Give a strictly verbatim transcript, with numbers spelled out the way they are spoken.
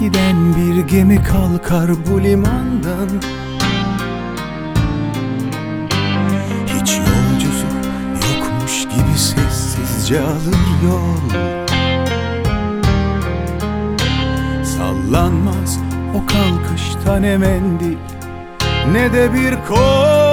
giden bir gemi kalkar bu limandan. Hiç yolcusu yokmuş gibi sessizce alır yol. Sallanmaz o kalkışta ne mendil ne de bir kol.